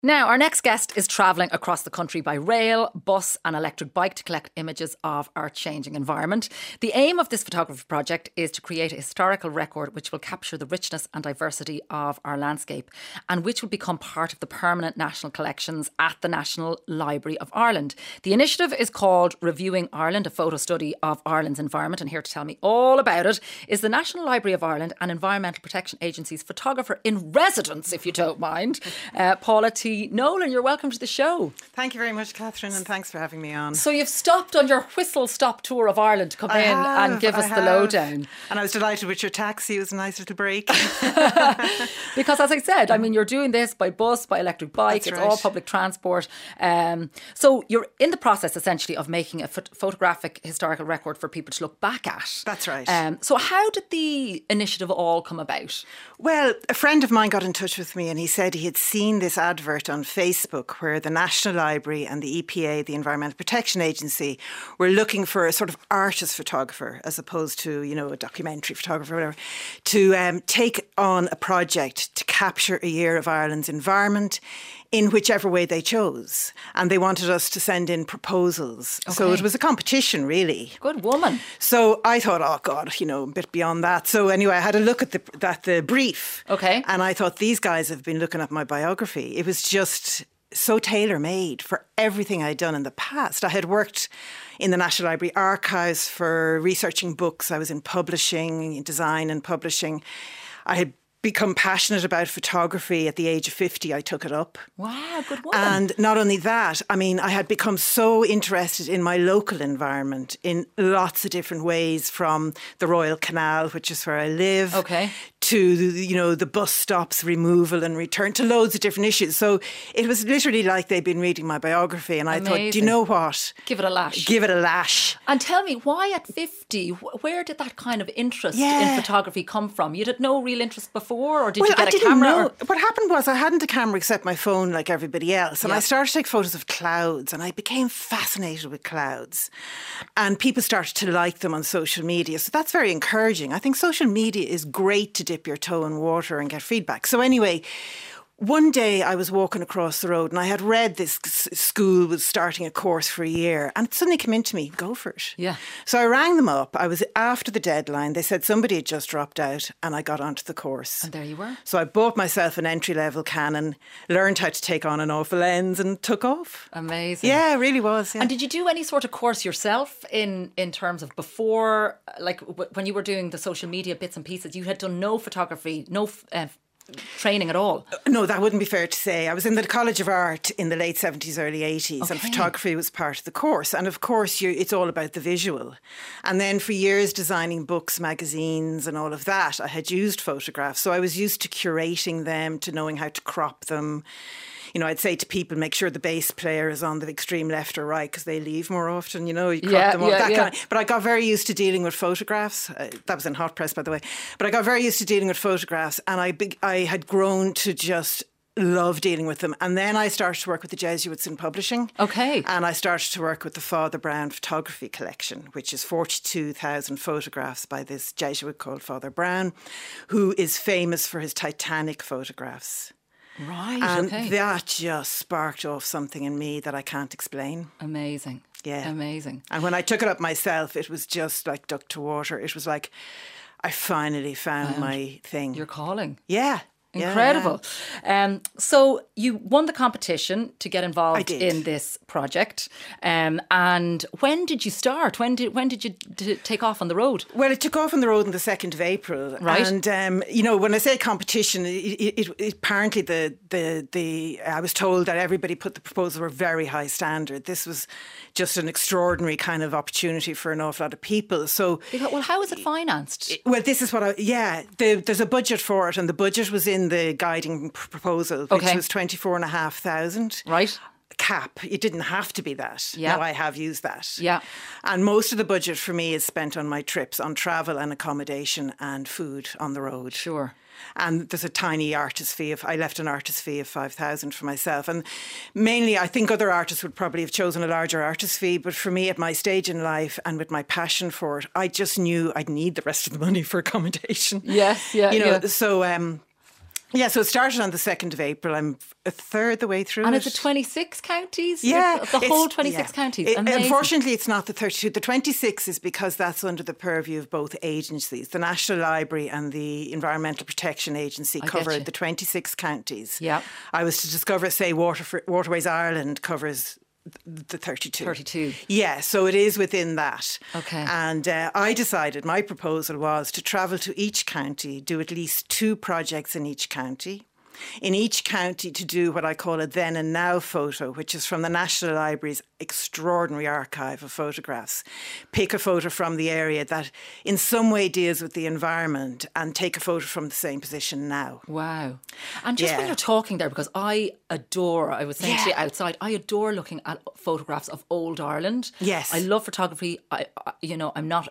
Now, our next guest is travelling across the country by rail, bus and electric bike to collect images of our changing environment. The aim of this photography project is to create a historical record which will capture the richness and diversity of our landscape and which will become part of the permanent national collections at the National Library of Ireland. The initiative is called Reviewing Ireland, a photo study of Ireland's environment, and here to tell me all about it is the National Library of Ireland and Environmental Protection Agency's photographer in residence, if you don't mind, Paula T. Nolan. You're welcome to the show. Thank you very much, Catherine, and thanks for having me on. So you've stopped on your whistle-stop tour of Ireland to come and give us the lowdown. And I was delighted with your taxi. It was a nice little break. Because as I said, I mean, you're doing this by bus, by electric bike. It's all public transport. So you're in the process, essentially, of making a photographic historical record for people to look back at. That's right. So how did the initiative all come about? Well, a friend of mine got in touch with me and he said he had seen this advert on Facebook where the National Library and the EPA, the Environmental Protection Agency, were looking for a sort of artist photographer as opposed to, you know, a documentary photographer or whatever, to take on a project to capture a year of Ireland's environment in whichever way they chose. And they wanted us to send in proposals. Okay. So it was a competition, really. Good woman. So I thought, oh God, you know, a bit beyond that. So anyway, I had a look at the brief. Okay. And I thought, these guys have been looking at my biography. It was just so tailor-made for everything I'd done in the past. I had worked in the National Library archives for researching books. I was in publishing, in design and publishing. I had become passionate about photography at the age of 50. I took it up. Wow, good woman. And not only that, I mean, I had become so interested in my local environment in lots of different ways, from the Royal Canal, which is where I live, to, you know, the bus stops removal and return, to loads of different issues. So it was literally like they'd been reading my biography, and I thought, do you know what? Give it a lash. Give it a lash. And tell me, why at 50? Where did that kind of interest in photography come from? You had no real interest before, or did you get a camera? Know. What happened was I hadn't a camera except my phone like everybody else, and I started to take photos of clouds, and I became fascinated with clouds, and people started to like them on social media. So that's very encouraging. I think social media is great to dip your toe in water and get feedback. So anyway, one day I was walking across the road and I had read this school was starting a course for a year, and it suddenly came into me, go for it. Yeah. So I rang them up. I was after the deadline. They said somebody had just dropped out, and I got onto the course. And there you were. So I bought myself an entry-level Canon, learned how to take on and off a lens, and took off. Amazing. Yeah, it really was. Yeah. And did you do any sort of course yourself in terms of before, like when you were doing the social media bits and pieces, you had done no photography, no training at all? No, that wouldn't be fair to say. I was in the College of Art in the late 70s, early 80s, and photography was part of the course. And of course, it's all about the visual. And then for years designing books, magazines and all of that, I had used photographs. So I was used to curating them, to knowing how to crop them. You know, I'd say to people, make sure the bass player is on the extreme left or right, because they leave more often, you know, you crop them up. Kind of, but I got very used to dealing with photographs. That was in Hot Press, by the way. But I got very used to dealing with photographs, and I had grown to just love dealing with them. And then I started to work with the Jesuits in publishing. Okay. And I started to work with the Father Brown Photography Collection, which is 42,000 photographs by this Jesuit called Father Brown, who is famous for his Titanic photographs. Right, and that just sparked off something in me that I can't explain. Amazing. Yeah. Amazing. And when I took it up myself, it was just like duck to water. It was like I finally found my thing. Your calling. Yeah. Incredible. Yeah. So you won the competition to get involved in this project. And when did you start? When did you take off on the road? Well, it took off on the road on the 2nd of April. Right. And, you know, when I say competition, it apparently I was told that everybody put the proposal for a very high standard. This was just an extraordinary kind of opportunity for an awful lot of people. So, well, how is it financed? Well, this is what there's a budget for it, and the budget was in the guiding proposal, which was 24,500. Right. Cap. It didn't have to be that. Yeah. Now I have used that. Yeah. And most of the budget for me is spent on my trips, on travel and accommodation and food on the road. Sure. And there's a tiny artist fee I left an artist fee of 5,000 for myself. And mainly, I think other artists would probably have chosen a larger artist fee. But for me, at my stage in life and with my passion for it, I just knew I'd need the rest of the money for accommodation. Yes, yeah. You know, so Yeah, so it started on the 2nd of April. I'm a third the way through And it. it's the 26 counties? Yeah. The whole 26 counties? Amazing. Unfortunately, it's not the 32. The 26 is because that's under the purview of both agencies. The National Library and the Environmental Protection Agency cover the 26 counties. Yeah. I was to discover, say, Waterways Ireland covers the 32. 32. Yeah, so it is within that. Okay. And I decided, my proposal was to travel to each county, do at least 2 projects in each county. In each county to do what I call a then and now photo, which is from the National Library's extraordinary archive of photographs. Pick a photo from the area that in some way deals with the environment and take a photo from the same position now. Wow. And just when you're talking there, because I was saying to you outside, I adore looking at photographs of old Ireland. Yes. I love photography. I'm not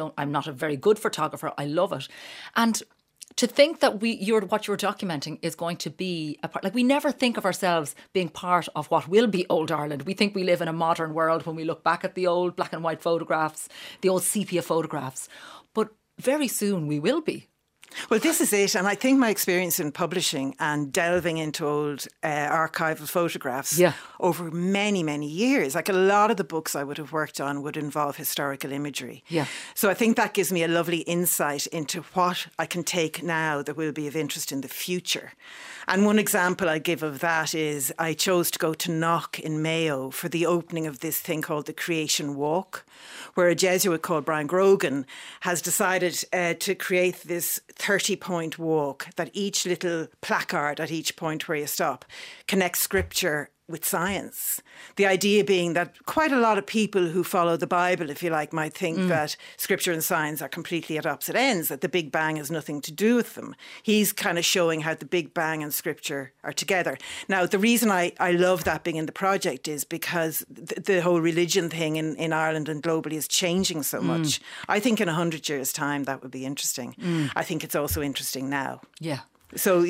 a very good photographer. I love it. And to think that what you're documenting is going to be a part, like we never think of ourselves being part of what will be old Ireland. We think we live in a modern world when we look back at the old black and white photographs, the old sepia photographs. But very soon we will be. Well, this is it. And I think my experience in publishing and delving into old archival photographs over many, many years, like a lot of the books I would have worked on would involve historical imagery. Yeah. So I think that gives me a lovely insight into what I can take now that will be of interest in the future. And one example I give of that is I chose to go to Knock in Mayo for the opening of this thing called the Creation Walk, where a Jesuit called Brian Grogan has decided to create this 30-point walk that each little placard at each point where you stop connects scripture with science. The idea being that quite a lot of people who follow the Bible, if you like, might think that scripture and science are completely at opposite ends, that the Big Bang has nothing to do with them. He's kind of showing how the Big Bang and scripture are together. Now, the reason I love that being in the project is because the whole religion thing in Ireland and globally is changing so much. I think in 100 years' time that would be interesting. I think it's also interesting now. Yeah. So,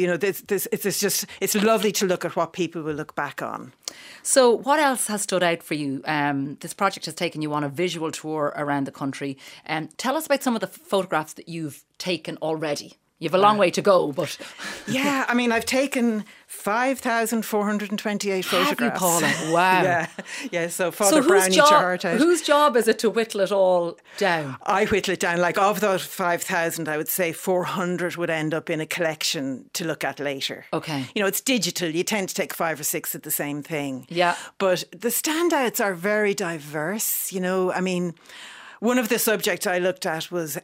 it's lovely to look at what people will look back on. So what else has stood out for you? This project has taken you on a visual tour around the country. Tell us about some of the photographs that you've taken already. You have a long way to go, but... Yeah, I mean, I've taken 5,428 photographs. Have you, Paula? Wow. Yeah, so Father Brown, eat your heart out. Whose job is it to whittle it all down? I whittle it down. Like, of those 5,000, I would say 400 would end up in a collection to look at later. Okay. You know, it's digital. You tend to take 5 or 6 of the same thing. Yeah. But the standouts are very diverse, you know. I mean... One of the subjects I looked at was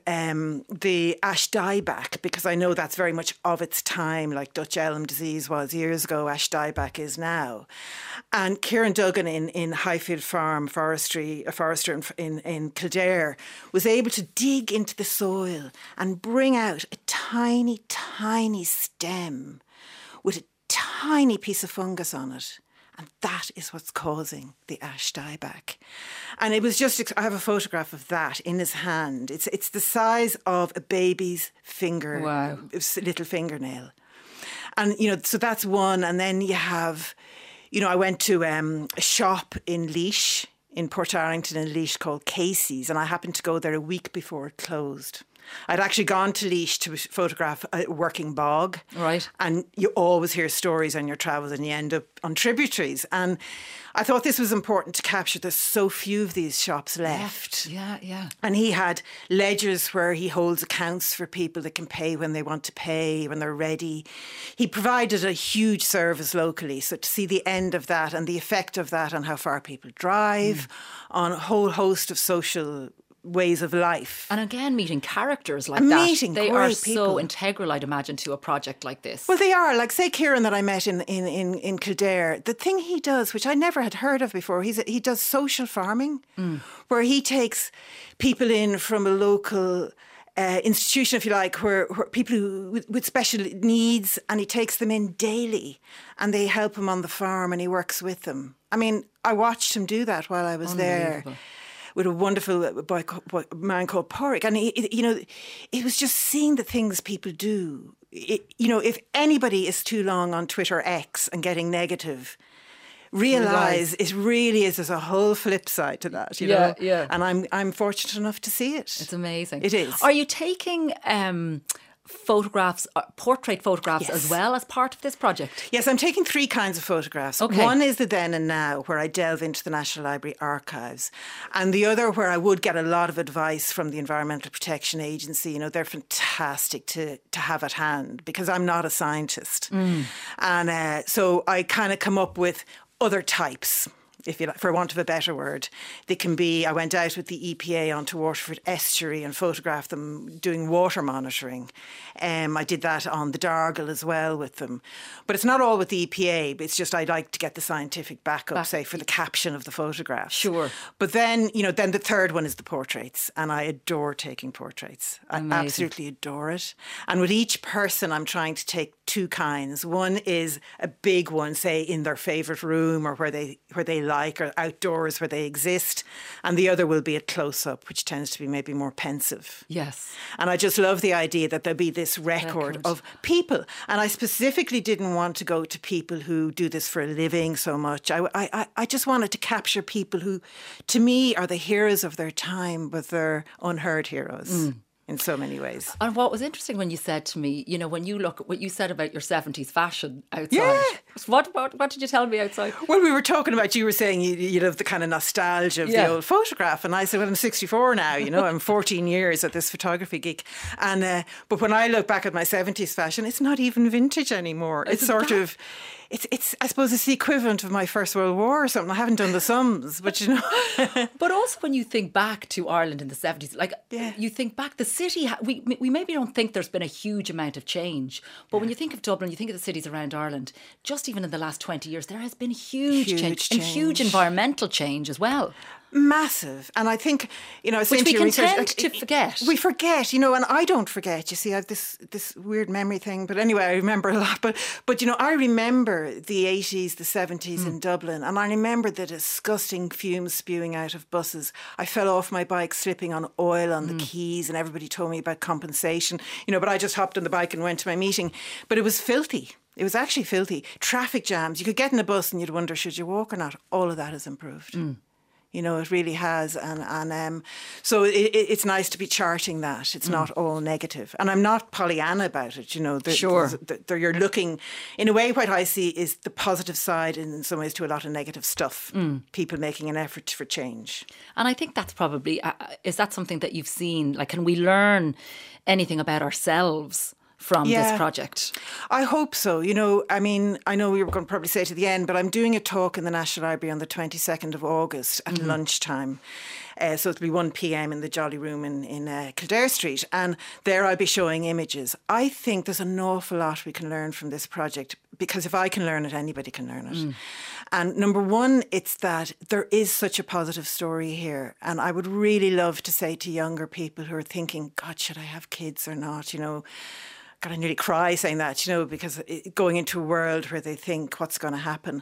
the ash dieback, because I know that's very much of its time, like Dutch elm disease was years ago, ash dieback is now. And Kieran Duggan in Highfield Farm Forestry, a forester in Kildare, was able to dig into the soil and bring out a tiny, tiny stem with a tiny piece of fungus on it. And that is what's causing the ash dieback. And it was just, I have a photograph of that in his hand. It's the size of a baby's finger, wow, little fingernail. And, you know, so that's one. And then you have, you know, I went to a shop in Laois, in Portarlington in Laois called Casey's. And I happened to go there a week before it closed. I'd actually gone to Laois to photograph a working bog. Right. And you always hear stories on your travels and you end up on tributaries. And I thought this was important to capture. There's so few of these shops left. Yeah. And he had ledgers where he holds accounts for people that can pay when they want to pay, when they're ready. He provided a huge service locally. So to see the end of that and the effect of that on how far people drive, on a whole host of social ways of life. And again, meeting characters like that. They are so people. integral, I'd imagine, to a project like this. Well, they are. Like, say, Kieran that I met in Kildare, the thing he does, which I never had heard of before, he does social farming, where he takes people in from a local institution, if you like, where people with special needs, and he takes them in daily and they help him on the farm and he works with them. I mean, I watched him do that while I was there. With a wonderful man called Porrick. And, it was just seeing the things people do. If anybody is too long on Twitter X and getting negative, realise it really is. There's a whole flip side to that, you know? Yeah. And I'm fortunate enough to see it. It's amazing. It is. Are you taking photographs, portrait photographs Yes. as well as part of this project? Yes, I'm taking 3 kinds of photographs. Okay. One is the then and now, where I delve into the National Library archives. And the other where I would get a lot of advice from the Environmental Protection Agency. You know, they're fantastic to have at hand because I'm not a scientist. And so I kind of come up with other types, if you like, for want of a better word. They can be, I went out with the EPA onto Waterford Estuary and photographed them doing water monitoring. I did that on the Dargle as well with them. But it's not all with the EPA, but it's just I like to get the scientific backup, say, for the caption of the photographs. Sure. But then, you know, then the third one is the portraits. And I adore taking portraits. Amazing. I absolutely adore it. And with each person, I'm trying to take 2 kinds. One is a big one, say, in their favourite room or where they like, or outdoors where they exist. And the other will be a close-up, which tends to be maybe more pensive. Yes. And I just love the idea that there'll be this record of people. And I specifically didn't want to go to people who do this for a living so much. I just wanted to capture people who, to me, are the heroes of their time, but they're unheard heroes. In so many ways. And what was interesting when you said to me, you know, when you look at what you said about your 70s fashion outside. Yeah. What did you tell me outside? Well, we were talking about, you were saying you love the kind of nostalgia of the old photograph. And I said, well, I'm 64 now, you know, I'm 14 years at this photography gig. And but when I look back at my 70s fashion, it's not even vintage anymore. It's sort of... It's I suppose it's the equivalent of my First World War or something. I haven't done the sums, but you know. But also when you think back to Ireland in the 70s, like you think back, the city, we maybe don't think there's been a huge amount of change. But when you think of Dublin, you think of the cities around Ireland, just even in the last 20 years, there has been huge change. And huge environmental change as well. Massive. And I think, you know, which we can tend to forget. We forget, you know, and I don't forget. You see, I have this weird memory thing. But anyway, I remember a lot. But you know, I remember the 80s, the 70s in Dublin. And I remember the disgusting fumes spewing out of buses. I fell off my bike slipping on oil on the quays, and everybody told me about compensation. You know, but I just hopped on the bike and went to my meeting. But it was filthy. It was actually filthy. Traffic jams. You could get in a bus and you'd wonder, should you walk or not? All of that has improved. You know, it really has. And so it's nice to be charting that. It's not all negative. And I'm not Pollyanna about it, you know. Sure. You're looking, in a way, what I see is the positive side in some ways to a lot of negative stuff. People making an effort for change. And I think that's probably, is that something that you've seen? Like, can we learn anything about ourselves from this project? I hope so. You know, I mean, I know we were going to probably say to the end, but I'm doing a talk in the National Library on the 22nd of August at lunchtime. So it'll be 1 p.m. in the Jolly Room in Kildare Street. And there I'll be showing images. I think there's an awful lot we can learn from this project, because if I can learn it, anybody can learn it. And number one, it's that there is such a positive story here. And I would really love to say to younger people who are thinking, God, should I have kids or not? You know, God, I nearly cry saying that, you know, because going into a world where they think what's going to happen.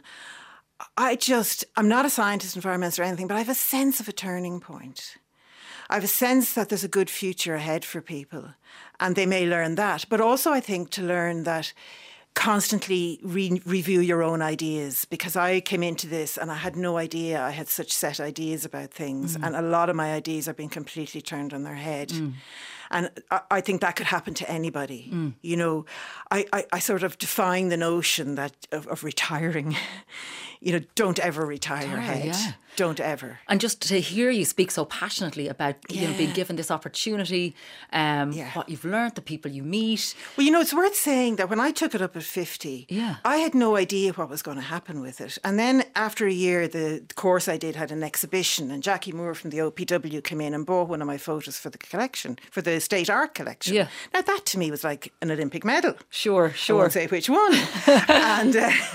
I'm not a scientist, environmentalist or anything, but I have a sense of a turning point. I have a sense that there's a good future ahead for people, and they may learn that. But also I think to learn that constantly review your own ideas, because I came into this and I had no idea I had such set ideas about things, and a lot of my ideas are being completely turned on their head. And I think that could happen to anybody. You know, I sort of define the notion that of retiring. You know, don't ever retire your head. Yeah. Don't ever. And just to hear you speak so passionately about you know, being given this opportunity, what you've learned, the people you meet. Well, you know, it's worth saying that when I took it up at 50, I had no idea what was going to happen with it. And then after a year, the course I did had an exhibition, and Jackie Moore from the OPW came in and bought one of my photos for the collection, for the State Art Collection. Yeah. Now, that to me was like an Olympic medal. Sure. I won't say which one. And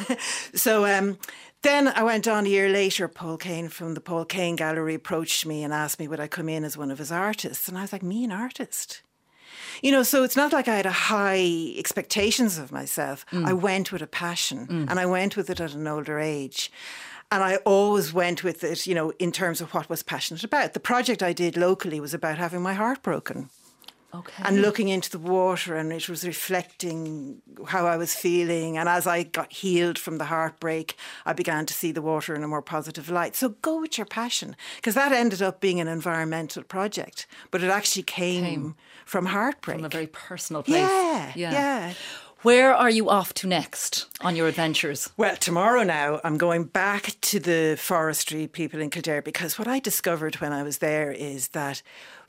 then I went on a year later. Paul Kane from the Paul Kane Gallery approached me and asked me would I come in as one of his artists. And I was like, me, an artist? You know, so it's not like I had a high expectations of myself. I went with a passion, and I went with it at an older age. And I always went with it, you know, in terms of what I was passionate about. The project I did locally was about having my heart broken. Okay. And looking into the water, and it was reflecting how I was feeling. And as I got healed from the heartbreak, I began to see the water in a more positive light. So go with your passion, because that ended up being an environmental project, but it actually came from heartbreak. From a very personal place. Yeah. Where are you off to next on your adventures? Well, tomorrow now I'm going back to the forestry people in Kildare, because what I discovered when I was there is that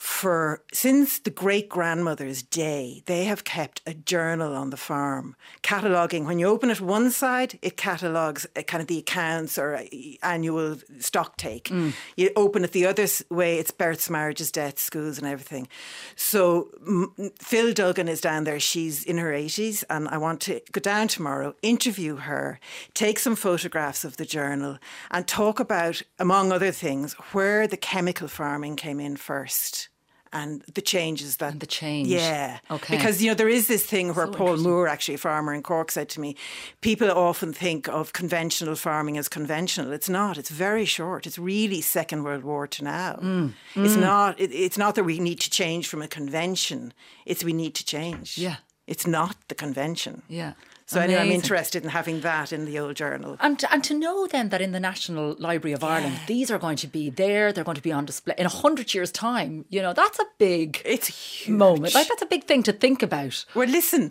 since the great-grandmother's day, they have kept a journal on the farm, cataloguing. When you open it one side, it catalogues kind of the accounts or annual stock take. You open it the other way, it's births, marriages, deaths, schools and everything. So Phil Duggan is down there. She's in her 80s, and I want to go down tomorrow, interview her, take some photographs of the journal and talk about, among other things, where the chemical farming came in first. And the changes that... And the change. Yeah. Okay. Because, there is this thing where Paul Moore, actually a farmer in Cork, said to me, people often think of conventional farming as conventional. It's not. It's very short. It's really Second World War to now. It's not. It's not that we need to change from a convention. It's we need to change. Yeah. It's not the convention. Yeah. So anyway, I'm interested in having that in the old journal. And to know then that in the National Library of Ireland, these are going to be there, they're going to be on display in 100 years' time. That's a big moment. Like, that's a big thing to think about. Well, listen,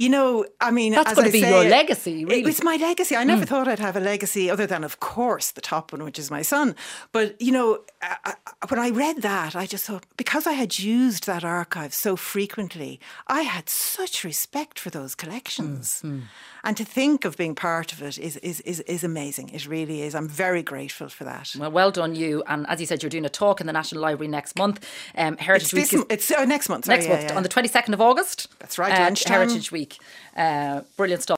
that's going to be your legacy, really. It's my legacy. I never thought I'd have a legacy other than, of course, the top one, which is my son. But, when I read that, I just thought, because I had used that archive so frequently, I had such respect for those collections. And to think of being part of it is amazing. It really is. I'm very grateful for that. Well done you. And as you said, you're doing a talk in the National Library next month. Heritage Week. It's next month. Sorry, next month, on the 22nd of August. That's right, lunchtime. Heritage Week. Brilliant stuff.